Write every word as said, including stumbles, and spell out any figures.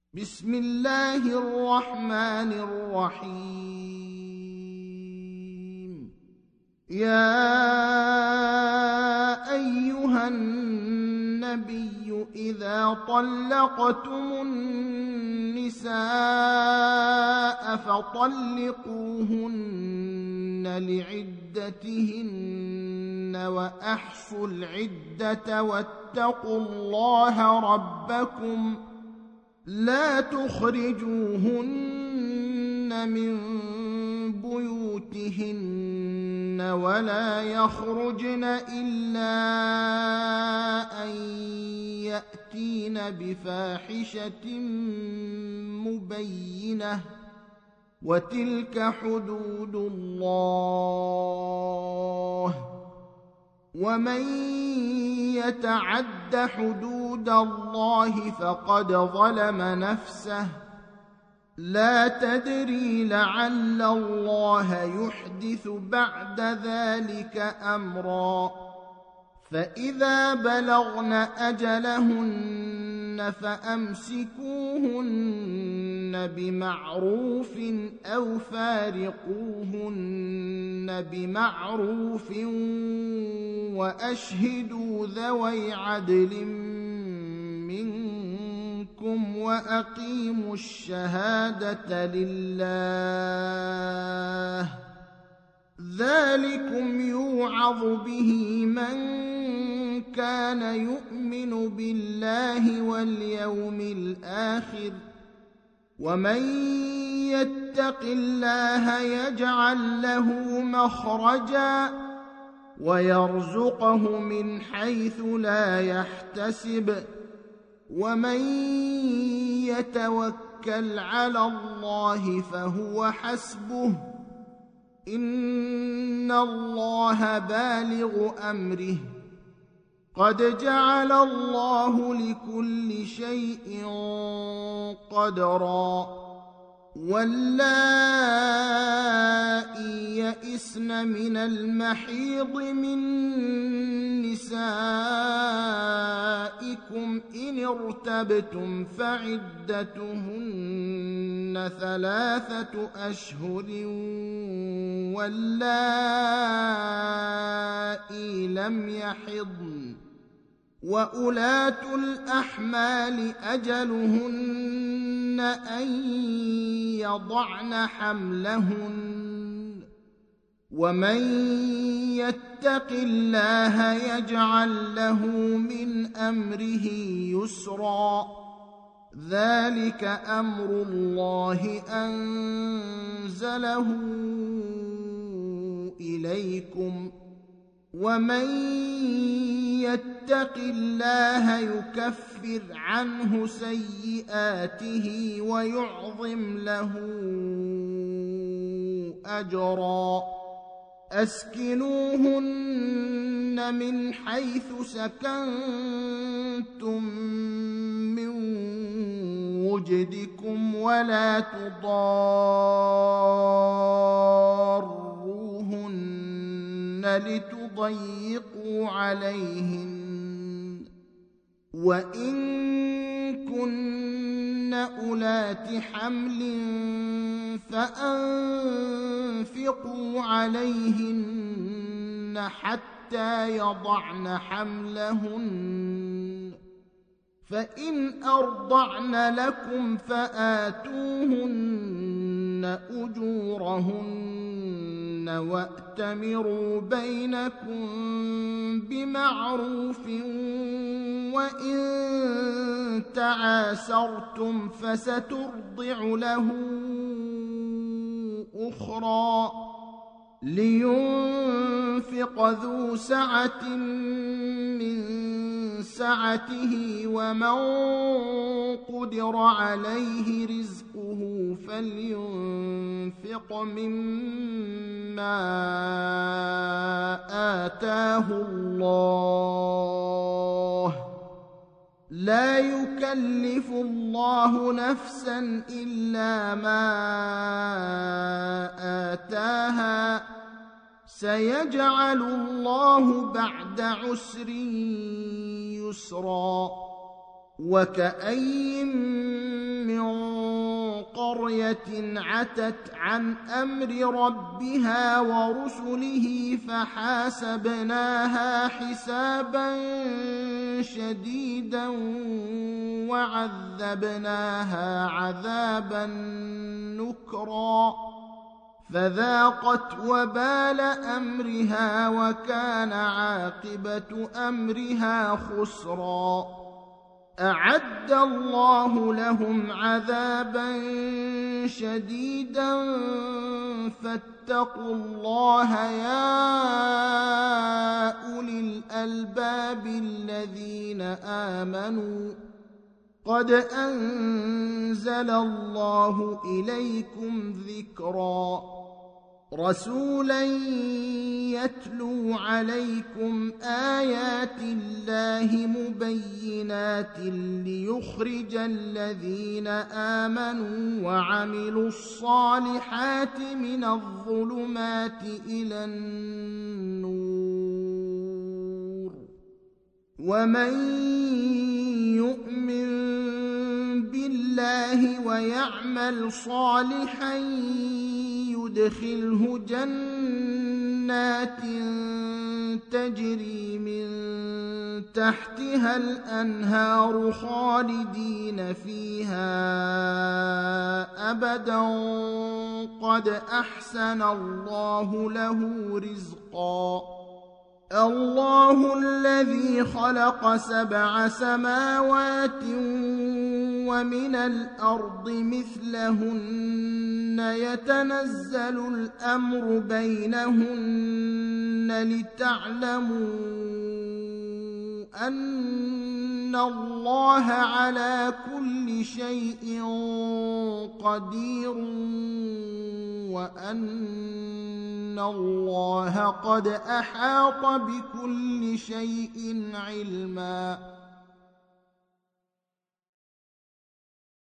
بسم الله الرحمن الرحيم. يا أيها النبي إذا طلقتم النساء فطلقوهن لعدتهن وأحصوا العدة واتقوا الله ربكم لا تخرجوهن من بيوتهن ولا يخرجن إلا أن يأتين بفاحشة مبينة وتلك حدود الله ومن يتعد حدود الله فقد ظلم نفسه لا تدري لعل الله يحدث بعد ذلك أمرا. فإذا بلغن أجلهن فأمسكوهن بمعروف أو فارقوهن بمعروف وأشهدوا ذوي عدل منكم وأقيموا الشهادة لله ذلكم يوعظ به من كان يؤمن بالله واليوم الآخر ومن يتق الله يجعل له مخرجا ويرزقه من حيث لا يحتسب ومن يتوكل على الله فهو حسبه إن الله بالغ أمره قد جعل الله لكل شيء قدرا. واللائي يئسن من المحيض من نسائكم إن ارتبتم فعدتهن ثلاثة أشهر واللائي لم يحضن وأولاة الأحمال أجلهن أن يضعن حملهن ومن يتق الله يجعل له من أمره يسرا ذلك أمر الله أنزله إليكم ومن يتق الله يكفر عنه سيئاته ويعظم له أجرا. أسكنوهن من حيث سكنتم من وجدكم ولا تضاروهن لتضيقوا عليهن وإن كن أولات حمل فأنفقوا عليهن حتى يضعن حملهن فإن أرضعن لكم فآتوهن أجورهن وأتمروا بينكم بمعروف وإن تعاسرتم فسترضع له أخرى لينفق ذو سعة من سعته ومن قدر عليه رزقه فلينفق مما آتاه الله لا يكلف الله نفسا إلا ما آتاها سيجعل الله بعد عسر يسرا. وكأين من قرية عتت عن أمر ربها ورسله فحاسبناها حسابا شديدا وعذبناها عذابا نكرا فذاقت وبال أمرها وكان عاقبة أمرها خسرا أعد الله لهم عذابا شديدا فاتقوا الله يا أولي الألباب الذين آمنوا قد أنزل الله إليكم ذكرا رسولا يتلو عليكم آيات الله مبينات ليخرج الذين آمنوا وعملوا الصالحات من الظلمات إلى النور ومن يؤمن بالله ويعمل صالحا يدخله جنات تجري من تحتها الأنهار خالدين فيها أبدا قد أحسن الله له رزقا الله الذي خلق سبع سماوات ومن الأرض مثلهن يتنزل الأمر بينهن لتعلموا أن الله على كل شيء قدير وأن الله قد أحاط بكل شيء علما